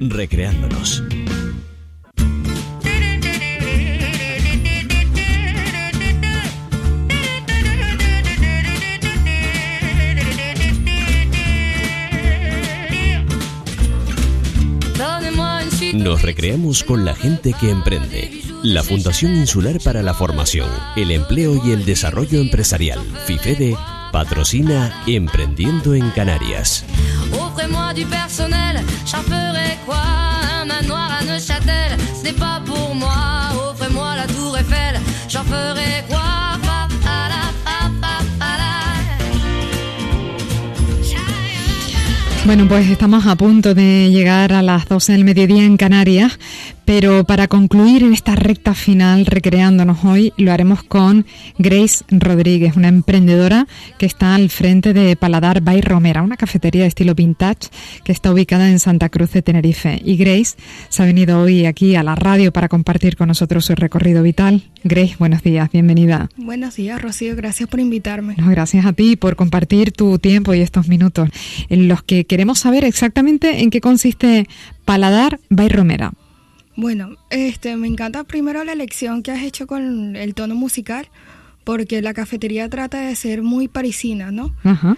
recreándonos. Nos recreamos con la gente que emprende. La Fundación Insular para la Formación, el Empleo y el Desarrollo Empresarial, FIFEDE, patrocina Emprendiendo en Canarias. Offrez-moi du personnel, j'en ferai quoi? Un manoir à Neuchâtel, ce n'est pas pour moi. Offrez-moi la Tour Eiffel, j'en ferai quoi? Bueno, pues estamos a punto de llegar a las 12 del mediodía en Canarias, pero para concluir en esta recta final recreándonos hoy, lo haremos con Grace Rodríguez, una emprendedora que está al frente de Paladar by Romera, una cafetería de estilo vintage que está ubicada en Santa Cruz de Tenerife. Y Grace se ha venido hoy aquí a la radio para compartir con nosotros su recorrido vital. Grace, buenos días, bienvenida. Buenos días, Rocío, gracias por invitarme. No, gracias a ti por compartir tu tiempo y estos minutos en los que queremos saber exactamente en qué consiste Paladar by Romera. Bueno, me encanta primero la elección que has hecho con el tono musical, porque la cafetería trata de ser muy parisina, ¿no? Ajá.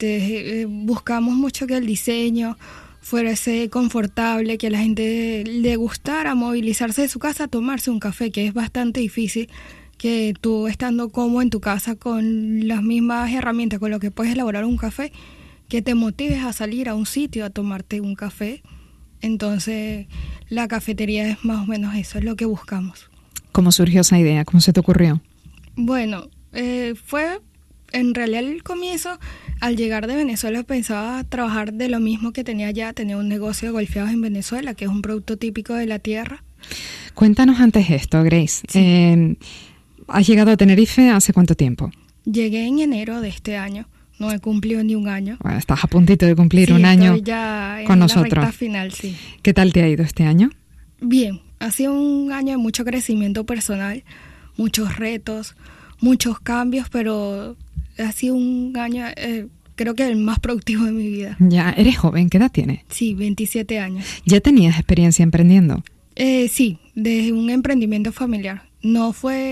Buscamos mucho que el diseño fuese confortable, que a la gente le gustara movilizarse de su casa a tomarse un café, que es bastante difícil que tú estando cómodo en tu casa con las mismas herramientas con lo que puedes elaborar un café, que te motives a salir a un sitio a tomarte un café. Entonces, la cafetería es más o menos eso, es lo que buscamos. ¿Cómo surgió esa idea? ¿Cómo se te ocurrió? Bueno, fue en realidad el comienzo. Al llegar de Venezuela pensaba trabajar de lo mismo que tenía allá. Tenía un negocio de golfeados en Venezuela, que es un producto típico de la tierra. Cuéntanos antes esto, Grace. Sí. ¿Has llegado a Tenerife hace cuánto tiempo? Llegué en enero de este año. No he cumplido ni un año. Bueno, estás a puntito de cumplir un año ya con nosotros. La recta final, sí. ¿Qué tal te ha ido este año? Bien, ha sido un año de mucho crecimiento personal, muchos retos, muchos cambios, pero ha sido un año, creo que el más productivo de mi vida. Ya, eres joven, ¿qué edad tienes? Sí, 27 años. ¿Ya tenías experiencia emprendiendo? Sí, desde un emprendimiento familiar. No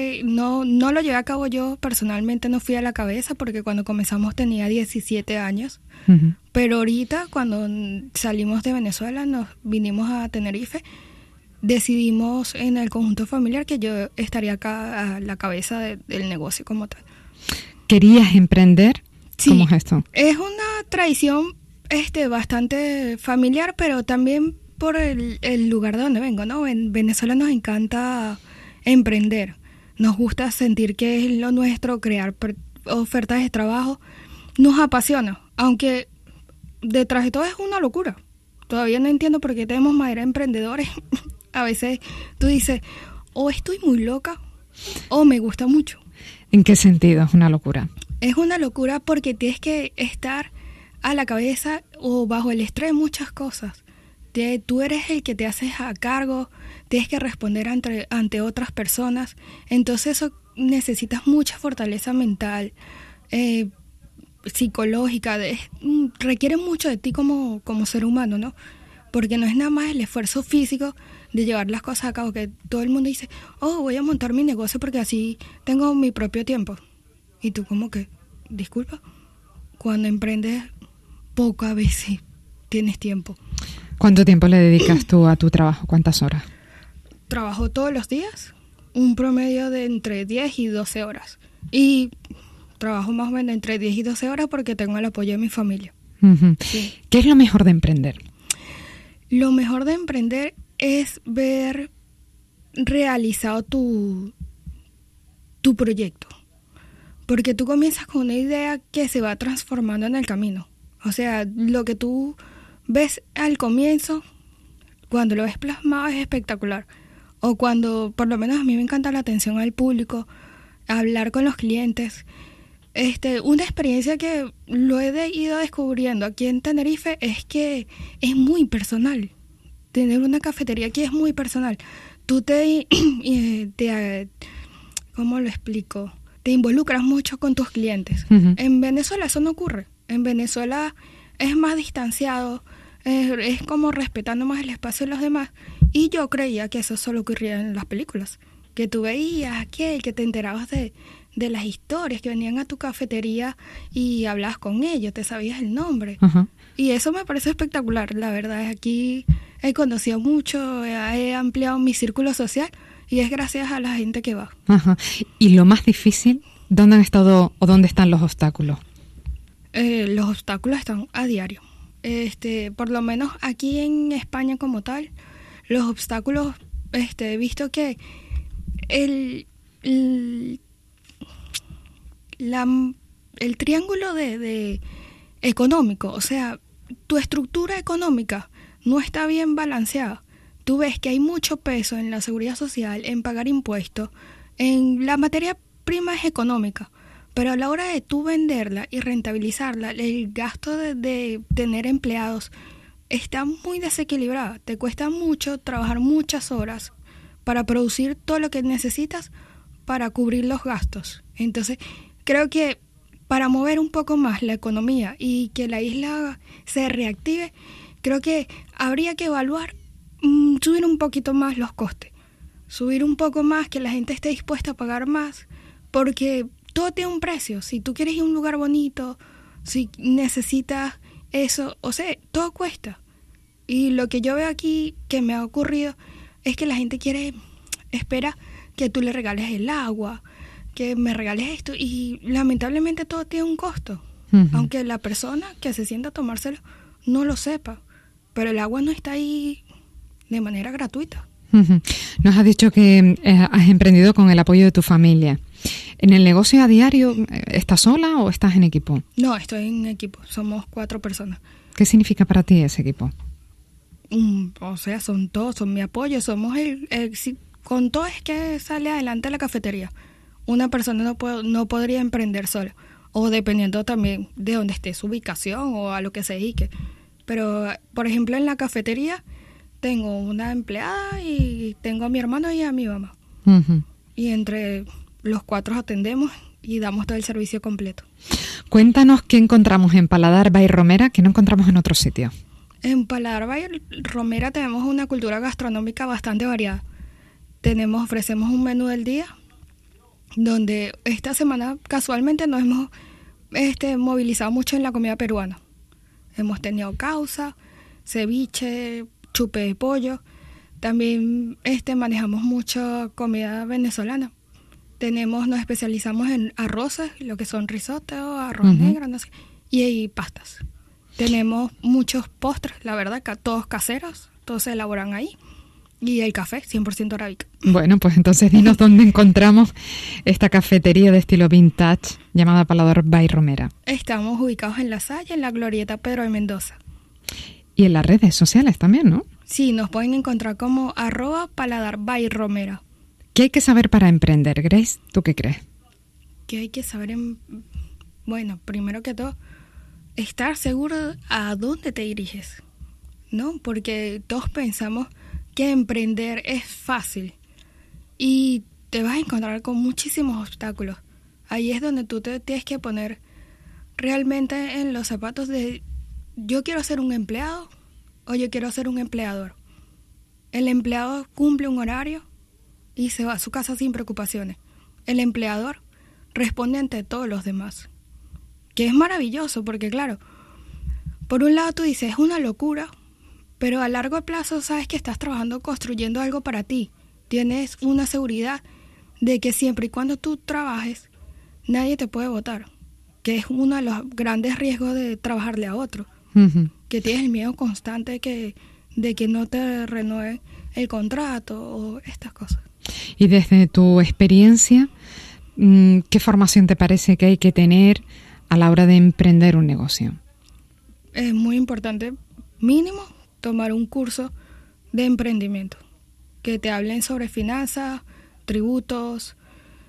lo llevé a cabo yo personalmente, no fui a la cabeza porque cuando comenzamos tenía 17 años. Uh-huh. Pero ahorita cuando salimos de Venezuela, nos vinimos a Tenerife, decidimos en el conjunto familiar que yo estaría acá a la cabeza del negocio como tal. ¿Querías emprender? Sí, ¿cómo es esto? Es una tradición bastante familiar, pero también por el lugar de donde vengo, ¿no? En Venezuela nos encanta emprender, nos gusta sentir que es lo nuestro, crear ofertas de trabajo, nos apasiona, aunque detrás de todo es una locura. Todavía no entiendo por qué tenemos madera de emprendedores. A veces tú dices, o estoy muy loca, o me gusta mucho. ¿En qué sentido es una locura? Es una locura porque tienes que estar a la cabeza o bajo el estrés de muchas cosas. Tú eres el que te haces a cargo, tienes que responder ante otras personas, entonces eso necesitas mucha fortaleza mental, psicológica, requiere mucho de ti como ser humano, ¿no? Porque no es nada más el esfuerzo físico de llevar las cosas a cabo, que todo el mundo dice, voy a montar mi negocio porque así tengo mi propio tiempo. Y tú como que, disculpa, cuando emprendes pocas veces tienes tiempo. ¿Cuánto tiempo le dedicas tú a tu trabajo? ¿Cuántas horas? Trabajo todos los días, un promedio de entre 10 y 12 horas. Y trabajo más o menos entre 10 y 12 horas porque tengo el apoyo de mi familia. Uh-huh. Sí. ¿Qué es lo mejor de emprender? Lo mejor de emprender es ver realizado tu proyecto. Porque tú comienzas con una idea que se va transformando en el camino. O sea, lo que tú ves al comienzo, cuando lo ves plasmado es espectacular. O cuando, por lo menos a mí me encanta la atención al público, hablar con los clientes. Una experiencia que lo he ido descubriendo aquí en Tenerife es que es muy personal. Tener una cafetería aquí es muy personal. Tú ¿cómo lo explico? Te involucras mucho con tus clientes. Uh-huh. En Venezuela eso no ocurre. En Venezuela es más distanciado, Es como respetando más el espacio de los demás. Y yo creía que eso solo ocurría en las películas. Que tú veías aquel, que te enterabas de las historias, que venían a tu cafetería y hablabas con ellos, te sabías el nombre. Ajá. Y eso me parece espectacular, la verdad. Aquí he conocido mucho, he ampliado mi círculo social y es gracias a la gente que va. Ajá. ¿Y lo más difícil? ¿Dónde han estado o dónde están los obstáculos? Los obstáculos están a diario. Por lo menos aquí en España como tal, los obstáculos, he visto que el triángulo de económico, o sea, tu estructura económica no está bien balanceada. Tú ves que hay mucho peso en la seguridad social, en pagar impuestos, en la materia prima es económica, pero a la hora de tú venderla y rentabilizarla, el gasto de tener empleados está muy desequilibrado. Te cuesta mucho trabajar muchas horas para producir todo lo que necesitas para cubrir los gastos. Entonces, creo que para mover un poco más la economía y que la isla se reactive, creo que habría que evaluar subir un poquito más los costes, subir un poco más, que la gente esté dispuesta a pagar más, porque todo tiene un precio. Si tú quieres ir a un lugar bonito, si necesitas eso, o sea, todo cuesta. Y lo que yo veo aquí que me ha ocurrido es que la gente espera que tú le regales el agua, que me regales esto, y lamentablemente todo tiene un costo. Uh-huh. Aunque la persona que se sienta a tomárselo no lo sepa, pero el agua no está ahí de manera gratuita. Uh-huh. Nos has dicho que has emprendido con el apoyo de tu familia. ¿En el negocio a diario estás sola o estás en equipo? No, estoy en equipo, somos 4 personas. ¿Qué significa para ti ese equipo? O sea, son mi apoyo, somos con todo es que sale adelante la cafetería. Una persona no podría emprender sola, o dependiendo también de dónde esté su ubicación o a lo que se dedique. Pero, por ejemplo, en la cafetería tengo una empleada y tengo a mi hermano y a mi mamá. Uh-huh. Y entre los 4 atendemos y damos todo el servicio completo. Cuéntanos qué encontramos en Paladar by Romera que no encontramos en otro sitio. En Paladar by Romera tenemos una cultura gastronómica bastante variada. Ofrecemos un menú del día, donde esta semana casualmente nos hemos movilizado mucho en la comida peruana. Hemos tenido causa, ceviche, chupe de pollo. También manejamos mucha comida venezolana. Nos especializamos en arroces, lo que son risotto, arroz negro, no sé, y pastas. Tenemos muchos postres, la verdad, todos caseros, todos se elaboran ahí. Y el café, 100% arábica. Bueno, pues entonces dinos dónde encontramos esta cafetería de estilo vintage llamada Paladar by Romera. Estamos ubicados en La Salle, en la glorieta Pedro de Mendoza. Y en las redes sociales también, ¿no? Sí, nos pueden encontrar como @Paladar by Romera. ¿Qué hay que saber para emprender, Grace? ¿Tú qué crees? ¿Qué hay que saber? Bueno, primero que todo, estar seguro a dónde te diriges, ¿no? Porque todos pensamos que emprender es fácil y te vas a encontrar con muchísimos obstáculos. Ahí es donde tú te tienes que poner realmente en los zapatos de yo quiero ser un empleado o yo quiero ser un empleador. El empleado cumple un horario y se va a su casa sin preocupaciones. El empleador responde ante todos los demás, que es maravilloso porque claro, por un lado tú dices es una locura, pero a largo plazo sabes que estás trabajando, construyendo algo para ti. Tienes una seguridad de que siempre y cuando tú trabajes, nadie te puede votar, que es uno de los grandes riesgos de trabajarle a otro. Uh-huh. Que tienes el miedo constante de que no te renueve el contrato o estas cosas. Y desde tu experiencia, ¿qué formación te parece que hay que tener a la hora de emprender un negocio? Es muy importante, mínimo, tomar un curso de emprendimiento, que te hablen sobre finanzas, tributos,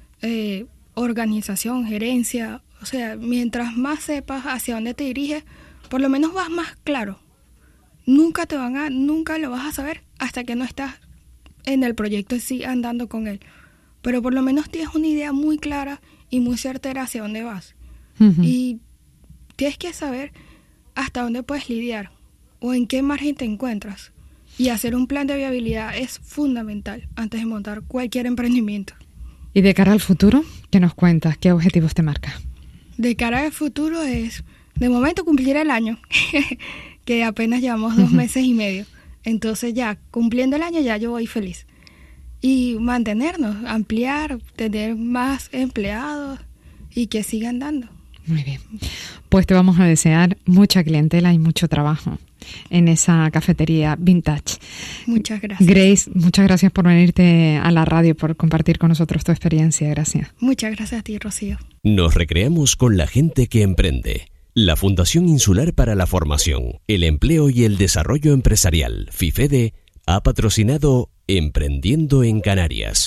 organización, gerencia. O sea, mientras más sepas hacia dónde te diriges, por lo menos vas más claro. Nunca lo vas a saber hasta que no estás en el proyecto en sí andando con él. Pero por lo menos tienes una idea muy clara y muy certera hacia dónde vas. Uh-huh. Y tienes que saber hasta dónde puedes lidiar. o en qué margen te encuentras. Y hacer un plan de viabilidad es fundamental antes de montar cualquier emprendimiento. Y de cara al futuro, ¿qué nos cuentas? ¿Qué objetivos te marcas? De cara al futuro es, de momento, cumplir el año, que apenas llevamos 2 meses y medio. Entonces ya, cumpliendo el año, ya yo voy feliz. Y mantenernos, ampliar, tener más empleados y que sigan dando. Muy bien. Pues te vamos a desear mucha clientela y mucho trabajo en esa cafetería vintage. Muchas gracias. Grace, muchas gracias por venirte a la radio, por compartir con nosotros tu experiencia. Gracias. Muchas gracias a ti, Rocío. Nos recreamos con la gente que emprende. La Fundación Insular para la Formación, el Empleo y el Desarrollo Empresarial, FIFEDE, ha patrocinado Emprendiendo en Canarias.